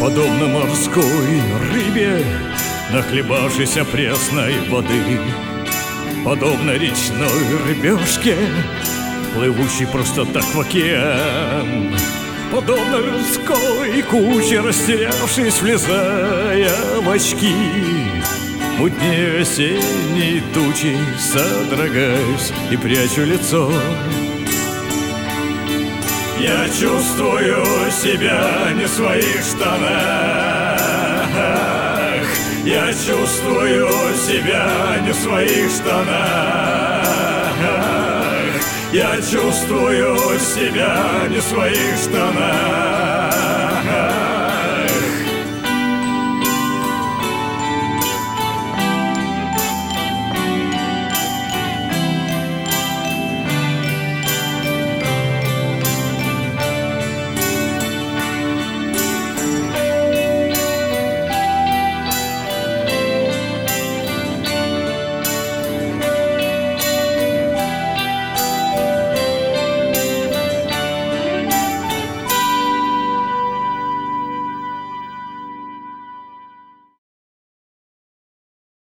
подобно морской рыбе, нахлебавшейся пресной воды, подобно речной рыбешке, плывущей просто так в океан, подобно людской куче, растерявшись, влезая в очки, мутнее осенней тучи, содрогаюсь и прячу лицо. Я чувствую себя не в своих штанах, я чувствую себя не в своих штанах, я чувствую себя не в своих штанах.